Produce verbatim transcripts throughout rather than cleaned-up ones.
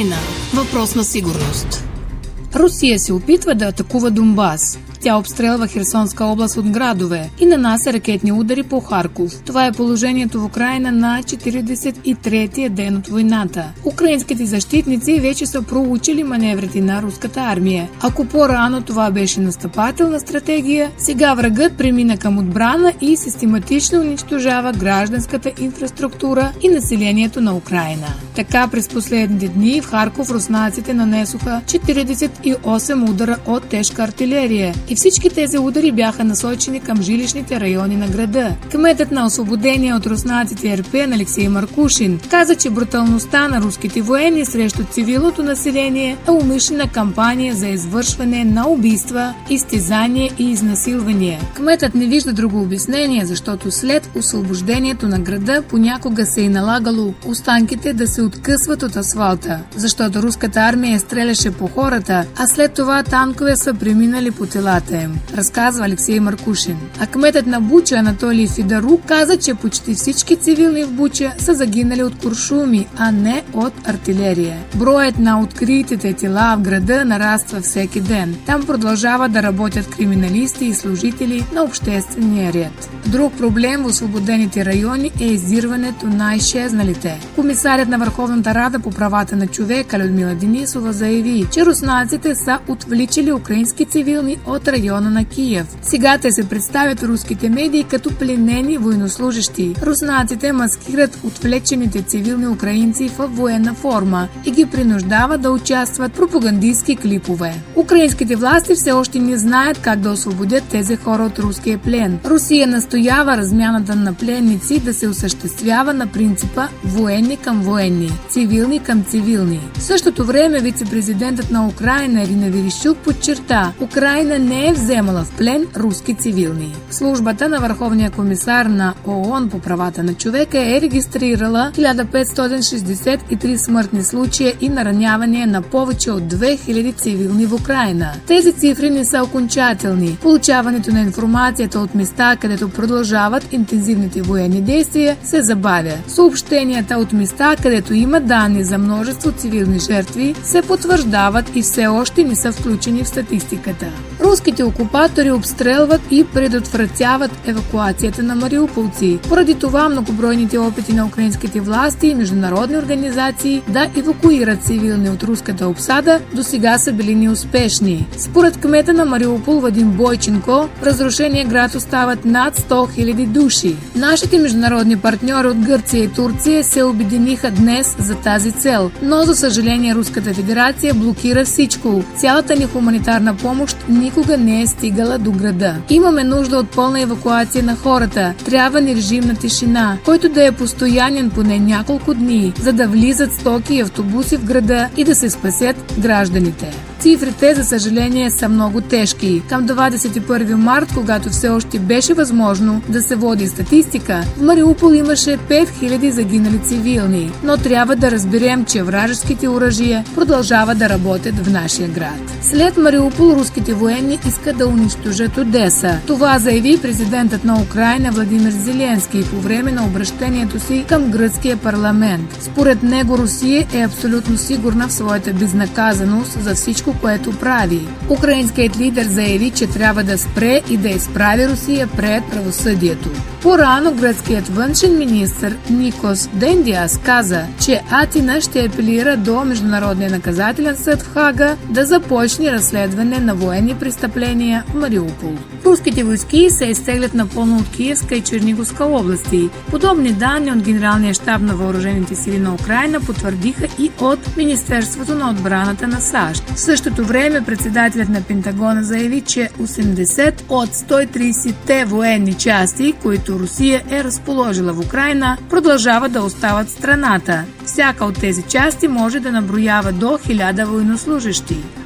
Украйна. Въпрос на сигурност. Русия се опитва да атакува Донбас. Тя обстрелва Херсонска област от градове и нанася ракетни удари по Харков. Това е положението в Украйна на четиридесет и третия ден от войната. Украинските защитници вече са проучили маневрите на руската армия. Ако по-рано това беше настъпателна стратегия, сега врагът премина към отбрана и систематично унищожава гражданската инфраструктура и населението на Украйна. Така през последните дни в Харков руснаците нанесоха четиридесет и осем удара от тежка артилерия. И всички тези удари бяха насочени към жилищните райони на града. Кметът на освободение от руснаците Ирпен Алексей Маркушин каза, че бруталността на руските военни срещу цивилното население е умишлена кампания за извършване на убийства, изтезания и изнасилвания. Кметът не вижда друго обяснение, защото след освобождението на града понякога се е налагало останките да се откъсват от асфалта, защото руската армия стреляше по хората, а след това танкове са преминали по телата им, разказва Алексей Маркушин. А кметът на Буча Анатолий Федорук каза, че почти всички цивилни в Буча са загинали от куршуми, а не от артилерия. Броят на откритите тела в града нараства всеки ден. Там продължават да работят криминалисти и служители на обществения ред. Друг проблем в освободените райони е издирването на изчезналите. Комисарят на Върховната рада по правата на човека Людмила Денисова заяви, че руснаците са отвличали украински цивилни от района на Киев. Сега те се представят в руските медии като пленени военнослужещи. Руснаците маскират отвлечените цивилни украинци в военна форма и ги принуждават да участват в пропагандистски клипове. Украинските власти все още не знаят как да освободят тези хора от руския плен. Русия настоява размяната на пленници да се осъществява на принципа военни към военни, цивилни към цивилни. В същото време вице-президентът на Украйна Ирина Верещук подчерта, Украйна не е вземала в плен руски цивилни. Службата на Върховния комисар на ООН по правата на човека е регистрирала хиляда петстотин шестдесет и три смъртни случая и наранявания на повече от две хиляди цивилни в Украйна. Тези цифри не са окончателни. Получаването на информацията от места, където продължават интензивните военни действия, се забавя. Съобщенията от места, където има данни за множество цивилни жертви, се потвърждават и все още не са включени в статистиката. Руските окупатори обстрелват и предотвратяват евакуацията на мариуполци. Поради това многобройните опити на украинските власти и международни организации да евакуират цивилни от руската обсада до сега са били неуспешни. Според кмета на Мариупол Вадим Бойченко, в разрушения град остават над сто хиляди души. Нашите международни партньори от Гърция и Турция се обединиха днес за тази цел, но за съжаление Руската федерация блокира всичко. Цялата ни хуманитарна помощ никога не е стигала до града. Имаме нужда от пълна евакуация на хората. Трябва ни режим на тишина, който да е постоянен поне няколко дни, за да влизат стоки и автобуси в града и да се спасят гражданите. Цифрите, за съжаление, са много тежки. Към двадесет и първи март, когато все още беше възможно да се води статистика, в Мариупол имаше пет хиляди загинали цивилни. Но трябва да разберем, че вражеските оръжия продължават да работят в нашия град. След Мариупол руските военни искат да унищожат Одеса. Това заяви президентът на Украйна Владимир Зеленски по време на обръщението си към гръцкия парламент. Според него Русия е абсолютно сигурна в своята безнаказаност за всичко, което прави. Украинският лидер заяви, че трябва да спре и да изправи Русия пред правосъдието. По-рано гръцкият външен министър Никос Дендиас каза, че Атина ще апелира до Международния наказателен съд в Хага да започне разследване на военни престъпления в Мариупол. Руските войски се изтеглят напълно от Киевска и Черниговска области. Подобни данни от Генералния щаб на въоръжените сили на Украйна потвърдиха и от Министерството на отбраната на САЩ. В същото време председателят на Пентагона заяви, че осемдесет от сто и тридесетте военни части, които Русия е разположила в Украйна, продължават да остават в страната. Всяка от тези части може да наброява до хиляда военнослужещи.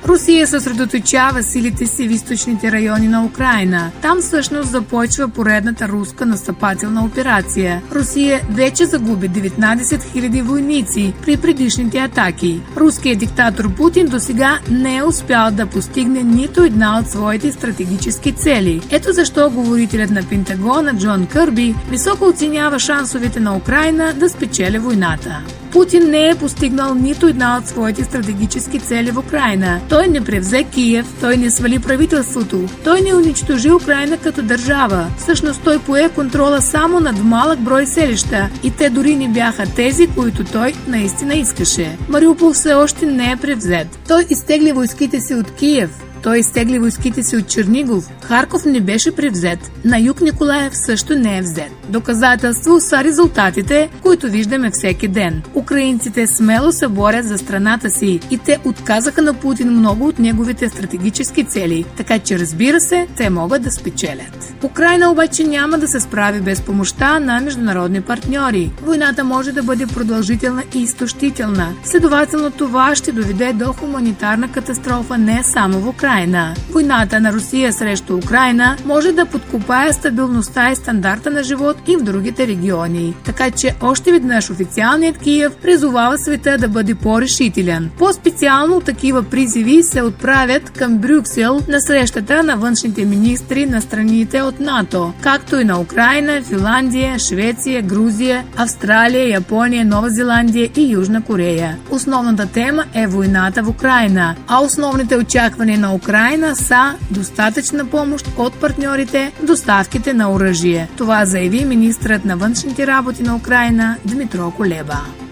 Русия съсредоточава силите си в източните райони на Украйна. Там всъщност започва поредната руска настъпателна операция. Русия вече загуби деветнадесет хиляди войници при предишните атаки. Руският диктатор Путин досега не е успял да постигне нито една от своите стратегически цели. Ето защо говорителят на Пентагона Джон Кърби високо оценява шансовете на Украйна да спечели войната. Путин не е постигнал нито една от своите стратегически цели в Украйна. Той не превзе Киев, той не свали правителството, той не унищожи Украйна като държава. Всъщност той пое контрола само над малък брой селища и те дори не бяха тези, които той наистина искаше. Мариупол все още не е превзет. Той изтегли войските си от Киев. Той изтегли войските си от Чернигов. Харков не беше превзет. На юг Николаев също не е взет. Доказателство са резултатите, които виждаме всеки ден. Украинците смело се борят за страната си и те отказаха на Путин много от неговите стратегически цели, така че разбира се, те могат да спечелят. Украйна обаче няма да се справи без помощта на международни партньори. Войната може да бъде продължителна и изтощителна. Следователно това ще доведе до хуманитарна катастрофа не само в Украйна. Войната на Русия срещу Украйна може да подкопае стабилността и стандарта на живот и в другите региони. Така че още веднъж официалният Киев призовава света да бъде по-решителен. По-специално такива призиви се отправят към Брюксел на срещата на външните министри на страните от НАТО, както и на Украйна, Финландия, Швеция, Грузия, Австралия, Япония, Нова Зеландия и Южна Корея. Основната тема е войната в Украйна, а основните очаквания на Украйна са достатъчна помощ от партньорите в доставките на оръжие. Това заяви министърът на външните работи на Украйна Дмитро Кулеба.